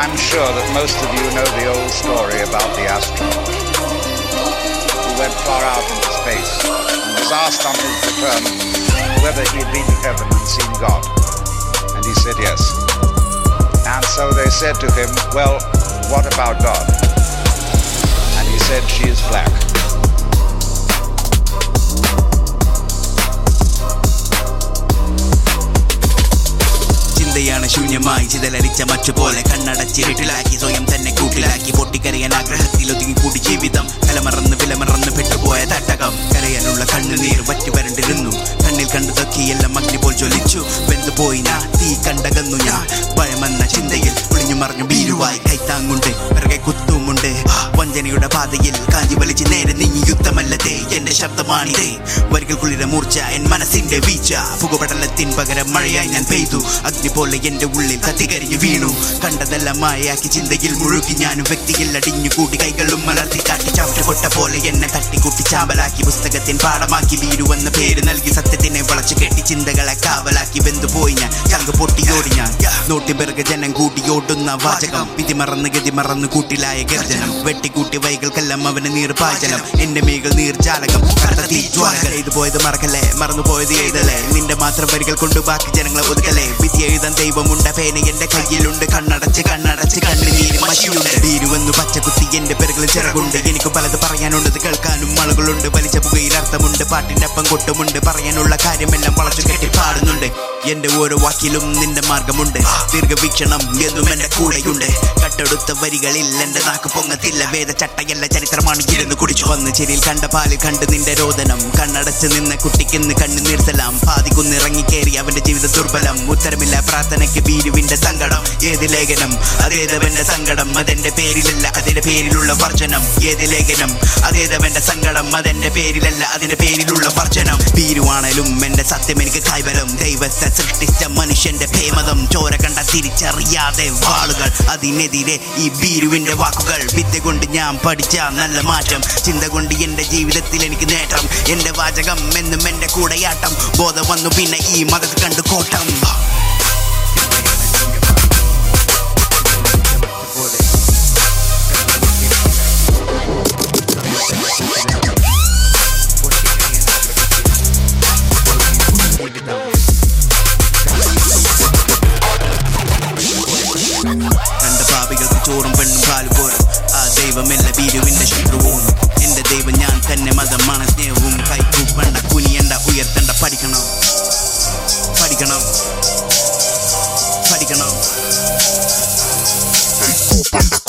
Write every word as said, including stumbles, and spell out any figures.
I'm sure that most of you know the old story about the astronaut who went far out into space and was asked on his return whether he had been to heaven and seen God. And he said yes. And so they said to him, well, what about God? And he said, she is black. ചിന്തയാണ് ശൂന്യമായി ചിതലരിച്ച മച്ചുപോലെ കണ്ണടച്ചിരിട്ടിലാക്കി സ്വയം തന്നെ കൂട്ടിലാക്കി പൊട്ടിക്കരയാൻ ആഗ്രഹത്തിൽ ഒതുങ്ങി കൂടി ജീവിതം കലമറന്ന് വിലമറന്ന് പെട്ടുപോയ തട്ടകം കരയാനുള്ള കണ്ണുനീർ വറ്റി വരണ്ടിരുന്നു കണ്ണിൽ കണ്ടതൊക്കെ എല്ലാം അഗ്നി പോൽ ജ്വലിച്ചു വെന്തുപോയി ഞാൻ തീ കണ്ടകന്നു ഞാൻ ഭയമെന്ന ചിന്തയിൽ ഒളിഞ്ഞു മറിഞ്ഞു ബീരുവായി കൈത്താങ്ങുണ്ട് പിറകെ കുത്തുമുണ്ട് വഞ്ചനയുടെ പാതയിൽ കാഞ്ചി വലിച്ച് നേരെ നീങ്ങി യുദ്ധമല്ലതേ എന്റെ ശബ്ദമാണിതേ വരികൾക്കുള്ളിലെ മൂർച്ച എൻ മനസ്സിന്റെ വീഴ്ച പുകപടലത്തിൻ പകരം മഴയായി ഞാൻ പെയ്തു അഗ്നി പോലെ എന്റെ ഉള്ളിൽ കത്തികരിഞ്ഞു വീണു കണ്ടതെല്ലാം മായയാക്കി ചിന്തയിൽ മുഴുകി ഞാനും വ്യക്തിയിൽ അടിഞ്ഞു കൂട്ടി കൈകളും മലർത്തി കാട്ടി ചവിട്ട് കൊട്ട പോലെ എന്നെ തട്ടിക്കൂട്ടി ചാമ്പലാക്കി പുസ്തകത്തിൻ പാഠമാക്കി വീരു എന്ന പേര് നൽകി സത്യത്തിനെ വളച്ചു കെട്ടി ചിന്തകളെ കാവലാക്കി വെന്തുപോയി ഞാൻ ചങ്ക് പൊട്ടിയോടി ഞാൻ നോട്ടി പിറകെ ജനം കൂട്ടിയോടുന്ന വാചകം വിധി മറന്ന് ഗതി മറന്ന് കൂട്ടിലായ ഗർജനം വെട്ടിക്കൂട്ടി വൈകൾക്കെല്ലാം അവന് നീർപാചലം എന്റെ മേകൾ നീർജാലകം കടത്തി ജ്വാലകൾ എഴുതുപോയത് മറക്കല്ലേ മറന്നുപോയത് എഴുതല്ലേ നിന്റെ മാത്രം വരികൾ കൊണ്ട് ബാക്കി ജനങ്ങളെ ഒതുക്കല്ലേ വിധി എഴുതാൻ ദൈവമുണ്ട് പേന എന്റെ കയ്യിലുണ്ട് കണ്ണടച്ച് കണ്ണടച്ച് കണ്ണുനീര് മഷിയുണ്ട് വീരുവെന്നു പച്ചക്കുത്തി എന്റെ പിറകളിൽ ചിറകുണ്ട് എനിക്ക് പലത് പറയാനുള്ളത് കേൾക്കാനും മളുകളുണ്ട് വലിച്ച പുകയിൽ അർത്ഥമുണ്ട് പാട്ടിന്റെ അപ്പം കൊട്ടുമുണ്ട് പറയാനുള്ള കാര്യമെല്ലാം വളച്ചു കെട്ടി പാടുന്നുണ്ട് എന്റെ ഓരോ വാക്കിലും നിന്റെ മാർഗമുണ്ട് ദീർഘവീക്ഷണം എന്നും എന്റെ കൂടെയുണ്ട് കട്ടെടുത്ത വരികളിൽ എന്റെ നാക്ക് പൊങ്ങത്തില്ല വേദ ചട്ടയല്ല ചരിത്രമാണ് ഇരുന്ന് കുടിച്ചു വന്ന് ചെരിയിൽ കണ്ട പാലിൽ കണ്ട് നിന്റെ രോദനം കണ്ണടച്ച് നിന്ന കുട്ടിക്കിന്ന് കണ്ണു നീർത്തലാം പാതിക്കുന്നിറങ്ങി കയറി അവന്റെ ജീവിത ദുർബലം ഉത്തരമില്ല പ്രാർത്ഥനയ്ക്ക് ബീരുവിന്റെ സങ്കടം ഏത് ലേഖനം അതേതവന്റെ സങ്കടം അതെന്റെ പേരിലല്ല അതിന്റെ പേരിലുള്ള വർജനം ഏത് ലേഖനം അതേതവന്റെ സങ്കടം അതെന്റെ പേരിലല്ല അതിന്റെ പേരിലുള്ള വർജനം ബീരുവാണേലും എന്റെ സത്യം എനിക്ക് കൈവരം ദൈവത്തെ സൃഷ്ടിച്ച മനുഷ്യന്റെ ഭേമതം ചോര കണ്ട തിരിച്ചറിയാതെ വാളുകൾ അതിനെതിരെ ഈ ബീരുവിന്റെ വാക്കുകൾ വിദ്യ കൊണ്ട് ഞാൻ പഠിച്ച നല്ല മാറ്റം ചിന്ത കൊണ്ട് എന്റെ ജീവിതത്തിൽ എനിക്ക് നേട്ടം എന്റെ വാചകം എന്നും എന്റെ കൂടെയാട്ടം ബോധം വന്നു പിന്നെ ഈ മതത്തിൽ കണ്ടു കോട്ടം കണ്ട പാപികൾക്ക് ചോറും പെണ്ണും പാല് പോരും ആ ദൈവമല്ല ബീരുവിന്റെ ശത്രുവും എന്റെ ദൈവം ഞാൻ തന്നെ മതമാണ് സ്നേഹവും കൈക്കൂപ്പണ്ട കുനിയണ്ട ഉയർത്തണ്ട പഠിക്കണം പഠിക്കണം പഠിക്കണം